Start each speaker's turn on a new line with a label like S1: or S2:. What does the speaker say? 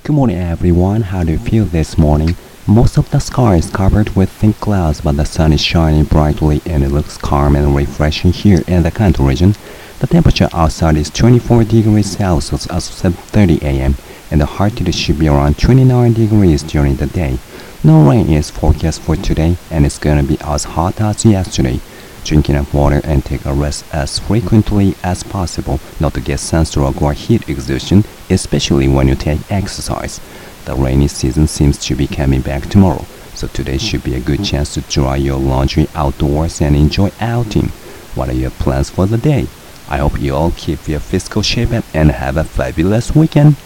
S1: Good morning, everyone. How do you feel this morning? Most of the sky is covered with thick clouds, but the sun is shining brightly and it looks calm and refreshing here in the Kanto region. The temperature outside is 24 degrees Celsius as of 7:30 a.m. and the altitude should be around 29 degrees during the day. No rain is forecast for today and it's gonna be as hot as yesterday. Drink enough water and take a rest as frequently as possible not to get sunstroke or heat exhaustion, especially when you take exercise. The rainy season seems to be coming back tomorrow, so today should be a good chance to dry your laundry outdoors and enjoy outing. What are your plans for the day? I hope you all keep your physical shape up and have a fabulous weekend.